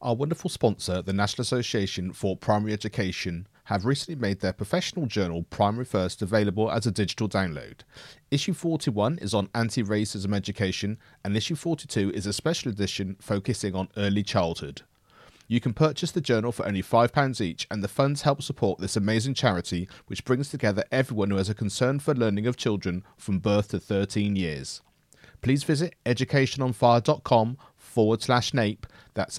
Our wonderful sponsor, the National Association for Primary Education, have recently made their professional journal Primary First available as a digital download. Issue 41 is on anti-racism education, and issue 42 is a special edition focusing on early childhood. You can purchase the journal for only £5 each, and the funds help support this amazing charity which brings together everyone who has a concern for learning of children from birth to 13 years. Please visit educationonfire.com/NAPE. That's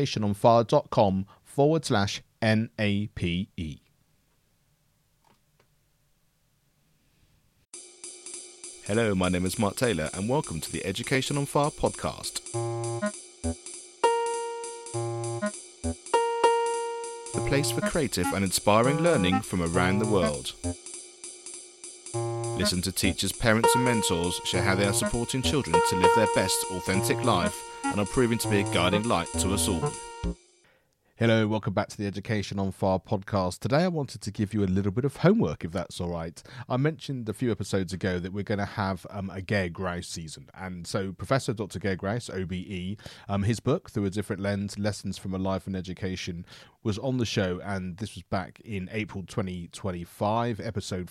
educationonfire.com/NAPE. Hello, my name is Mark Taylor, and welcome to the Education on Fire podcast. The place for creative and inspiring learning from around the world. Listen to teachers, parents and mentors share how they are supporting children to live their best authentic life and are proving to be a guiding light to us all. Hello, welcome back to the Education on Fire podcast. Today I wanted to give you a little bit of homework, if that's all right. I mentioned a few episodes ago that we're going to have a Gare Grouse season. And so Professor Dr. Gare Grouse, OBE, his book, Through a Different Lens, Lessons from a Life in Education, was on the show, and this was back in April 2025, episode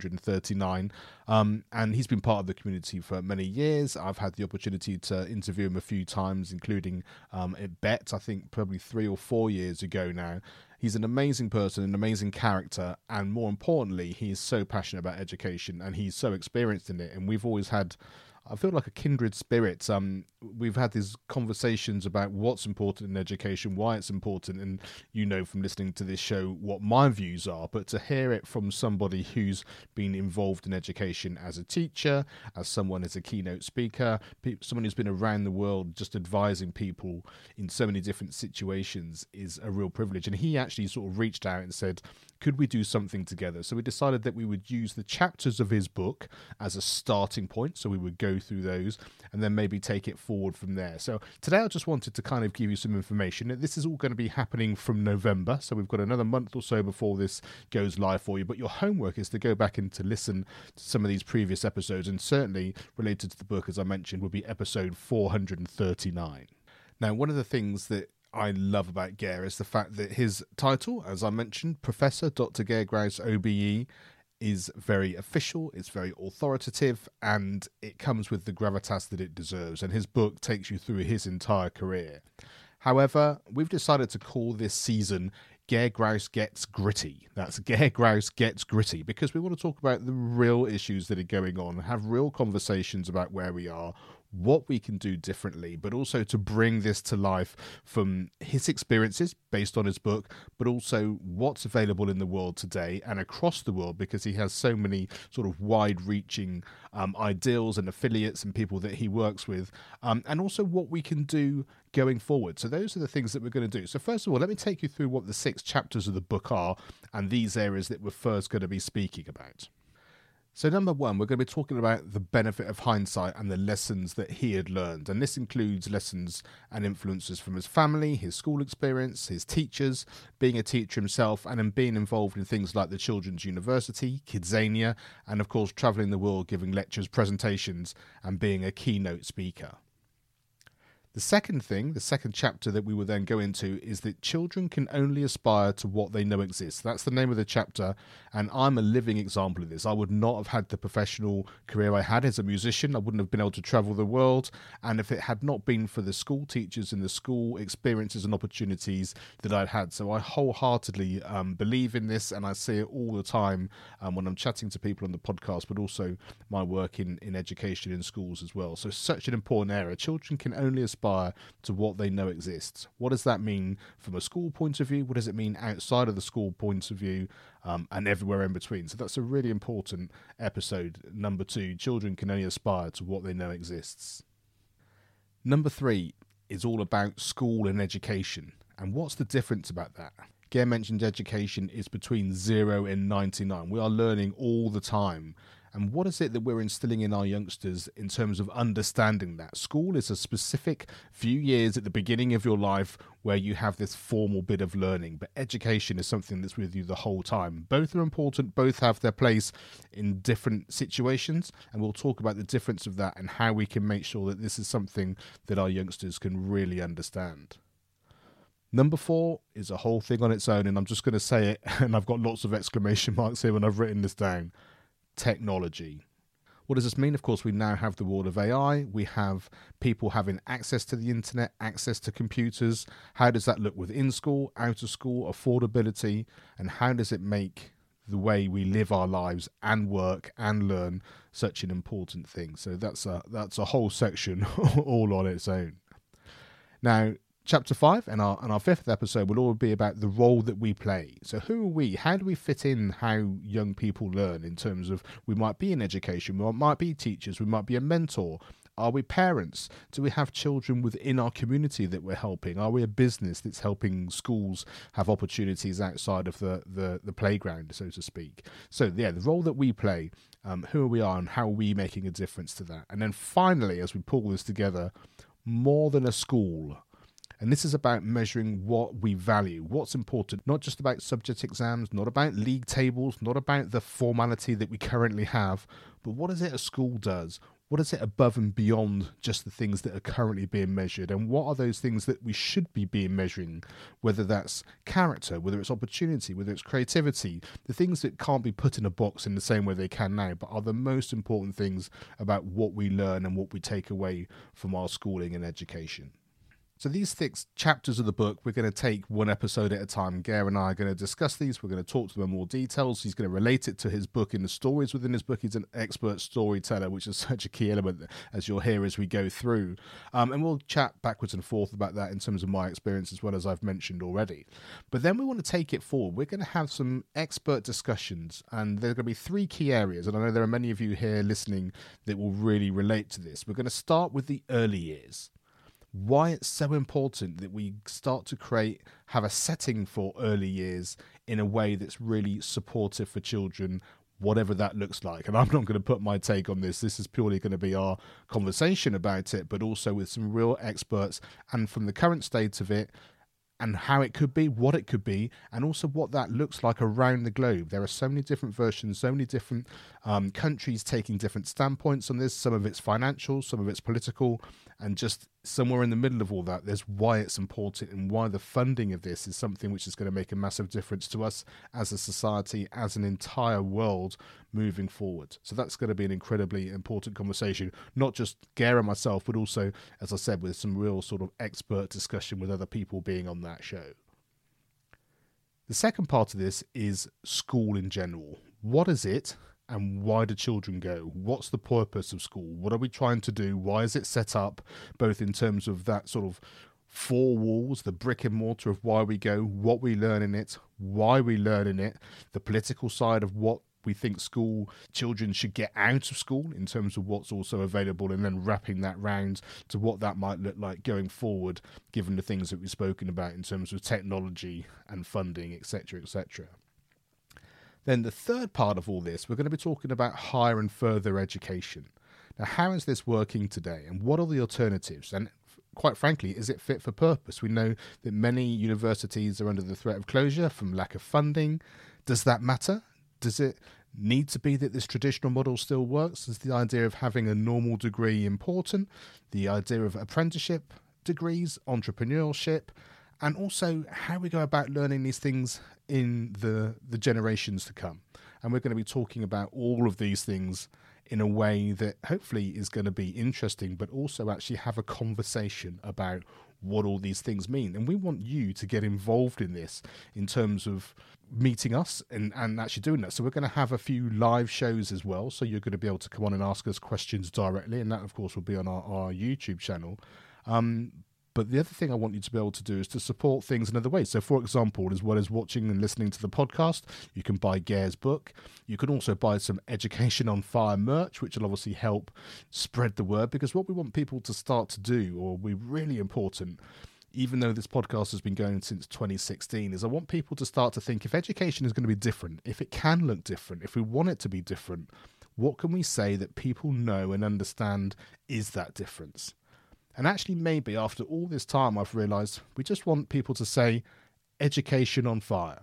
439. And he's been part of the community for many years. I've had the opportunity to interview him a few times, including at BET, I think probably 3 or 4 years ago now. He's an amazing person, an amazing character, and more importantly, he is so passionate about education and he's so experienced in it. And we've always had, I feel like, a kindred spirit. We've had these conversations about what's important in education, why it's important, and you know from listening to this show what my views are, but to hear it from somebody who's been involved in education as a teacher, as someone as a keynote speaker, someone who's been around the world just advising people in so many different situations is a real privilege. And he actually sort of reached out and said, could we do something together? So we decided that we would use the chapters of his book as a starting point. So we would go through those and then maybe take it forward from there. So today I just wanted to kind of give you some information. This is all going to be happening from November. So we've got another month or so before this goes live for you. But your homework is to go back and to listen to some of these previous episodes, and certainly related to the book, as I mentioned, would be episode 439. Now, one of the things that I love about Gare is the fact that his title, as I mentioned, Professor Dr. Gare Grouse OBE, is very official, it's very authoritative, and it comes with the gravitas that it deserves. And his book takes you through his entire career. However, we've decided to call this season Gare Grouse Gets Gritty. That's Gare Grouse Gets Gritty, because we want to talk about the real issues that are going on, have real conversations about where we are, what we can do differently, but also to bring this to life from his experiences based on his book, but also what's available in the world today and across the world, because he has so many sort of wide-reaching ideals and affiliates and people that he works with, and also what we can do going forward. So those are the things that we're going to do. So first of all, let me take you through what the 6 chapters of the book are and these areas that we're first going to be speaking about. So number 1, we're going to be talking about the benefit of hindsight and the lessons that he had learned. And this includes lessons and influences from his family, his school experience, his teachers, being a teacher himself, and then being involved in things like the Children's University, Kidzania, and of course travelling the world giving lectures, presentations, and being a keynote speaker. The second chapter that we will then go into is that children can only aspire to what they know exists. That's the name of the chapter, and I'm a living example of this. I would not have had the professional career I had as a musician. I wouldn't have been able to travel the world, and if it had not been for the school teachers and the school experiences and opportunities that I'd had. So I wholeheartedly believe in this, and I see it all the time when I'm chatting to people on the podcast, but also my work in education in schools as well. So such an important area. Children can only aspire to what they know exists. What does that mean from a school point of view? What does it mean outside of the school point of view, and everywhere in between? So that's a really important episode. Number 2, children can only aspire to what they know exists. Number 3 is all about school and education. And what's the difference about that? Gare mentioned education is between 0 and 99. We are learning all the time. And what is it that we're instilling in our youngsters in terms of understanding that? School is a specific few years at the beginning of your life where you have this formal bit of learning, but education is something that's with you the whole time. Both are important, both have their place in different situations, and we'll talk about the difference of that and how we can make sure that this is something that our youngsters can really understand. Number 4 is a whole thing on its own, and I'm just going to say it, and I've got lots of exclamation marks here when I've written this down. Technology. What does this mean? Of course, we now have the world of AI. We have people having access to the internet, access to computers. How does that look within school, out of school, affordability, and how does it make the way we live our lives and work and learn such an important thing? So that's a whole section all on its own. Now, Chapter 5 and our 5th episode will all be about the role that we play. So who are we? How do we fit in how young people learn in terms of we might be in education, we might be teachers, we might be a mentor. Are we parents? Do we have children within our community that we're helping? Are we a business that's helping schools have opportunities outside of the playground, so to speak? So yeah, the role that we play, who we are and how are we making a difference to that? And then finally, as we pull this together, more than a school. And this is about measuring what we value, what's important, not just about subject exams, not about league tables, not about the formality that we currently have, but what is it a school does? What is it above and beyond just the things that are currently being measured? And what are those things that we should be measuring, whether that's character, whether it's opportunity, whether it's creativity, the things that can't be put in a box in the same way they can now, but are the most important things about what we learn and what we take away from our schooling and education. So these 6 chapters of the book, we're going to take one episode at a time. Gare and I are going to discuss these. We're going to talk to them in more details. He's going to relate it to his book and the stories within his book. He's an expert storyteller, which is such a key element, as you'll hear as we go through. And we'll chat backwards and forth about that in terms of my experience, as well as I've mentioned already. But then we want to take it forward. We're going to have some expert discussions, and there are going to be 3 key areas. And I know there are many of you here listening that will really relate to this. We're going to start with the early years. Why it's so important that we start to have a setting for early years in a way that's really supportive for children, whatever that looks like. And I'm not going to put my take on this. This is purely going to be our conversation about it, but also with some real experts and from the current state of it and how it could be, what it could be, and also what that looks like around the globe. There are so many different versions, so many different countries taking different standpoints on this. Some of it's financial, some of it's political, and just somewhere in the middle of all that, there's why it's important and why the funding of this is something which is going to make a massive difference to us as a society, as an entire world moving forward. So that's going to be an incredibly important conversation, not just Gare and myself, but also, as I said, with some real sort of expert discussion with other people being on that show. The second part of this is school in general. What is it? And why do children go? What's the purpose of school? What are we trying to do? Why is it set up, both in terms of that sort of 4 walls, the brick and mortar of why we go, what we learn in it, why we learn in it, the political side of what we think school children should get out of school in terms of what's also available, and then wrapping that round to what that might look like going forward, given the things that we've spoken about in terms of technology and funding, etc., etc. Then the third part of all this, we're going to be talking about higher and further education. Now, how is this working today, and what are the alternatives? And quite frankly, is it fit for purpose? We know that many universities are under the threat of closure from lack of funding. Does that matter? Does it need to be that this traditional model still works? Is the idea of having a normal degree important? The idea of apprenticeship degrees, entrepreneurship, and also how we go about learning these things in the generations to come. And we're going to be talking about all of these things in a way that hopefully is going to be interesting, but also actually have a conversation about what all these things mean. And we want you to get involved in this in terms of meeting us and actually doing that. So we're going to have a few live shows as well. So you're going to be able to come on and ask us questions directly. And that, of course, will be on our YouTube channel. But the other thing I want you to be able to do is to support things in other ways. So, for example, as well as watching and listening to the podcast, you can buy Gare's book. You can also buy some Education on Fire merch, which will obviously help spread the word, because what we want people to start to do, or we're really important, even though this podcast has been going since 2016, is I want people to start to think, if education is going to be different, if it can look different, if we want it to be different, what can we say that people know and understand is that difference? And actually, maybe after all this time, I've realised we just want people to say Education on Fire.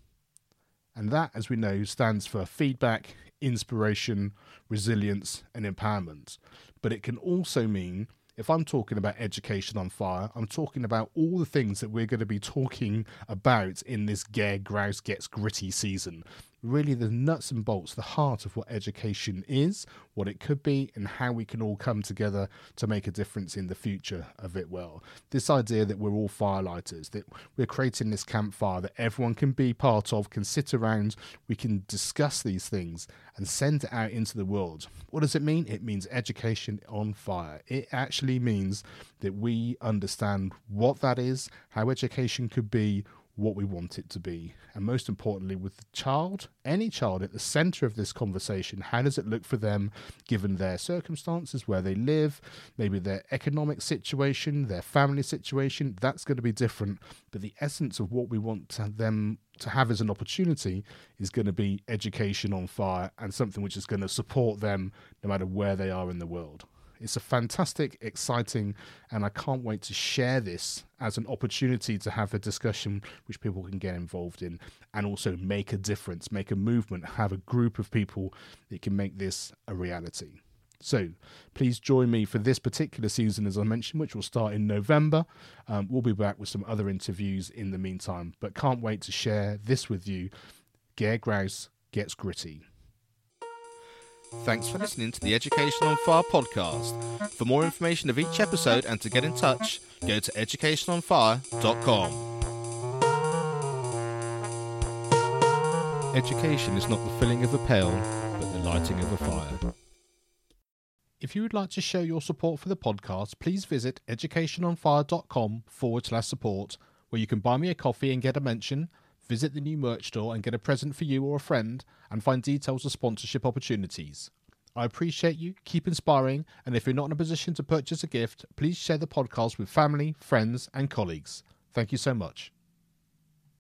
And that, as we know, stands for feedback, inspiration, resilience, and empowerment. But it can also mean If I'm talking about Education on Fire, I'm talking about all the things that we're going to be talking about in this Gare Grouse Gets Gritty season. Really the nuts and bolts, the heart of what education is, what it could be, and how we can all come together to make a difference in the future of it well. This idea that we're all firelighters, that we're creating this campfire that everyone can be part of, can sit around, we can discuss these things and send it out into the world. What does it mean? It means Education on Fire. It actually means that we understand what that is, how education could be, what we want it to be, and most importantly, with the child, any child at the centre of this conversation, how does it look for them given their circumstances, where they live, maybe their economic situation, their family situation. That's going to be different, but the essence of what we want them to have as an opportunity is going to be Education on Fire, and something which is going to support them no matter where they are in the world. It's a fantastic, exciting, and I can't wait to share this as an opportunity to have a discussion which people can get involved in and also make a difference, make a movement, have a group of people that can make this a reality. So please join me for this particular season, as I mentioned, which will start in November. We'll be back with some other interviews in the meantime, but can't wait to share this with you. Gare Grouse Gets Gritty. Thanks for listening to the Education on Fire podcast. For more information of each episode and to get in touch, go to educationonfire.com. Education is not the filling of a pail, but the lighting of a fire. If you would like to show your support for the podcast, please visit educationonfire.com/support, where you can buy me a coffee and get a mention, visit the new merch store and get a present for you or a friend, and find details of sponsorship opportunities. I appreciate you, keep inspiring, and if you're not in a position to purchase a gift, please share the podcast with family, friends, and colleagues. Thank you so much.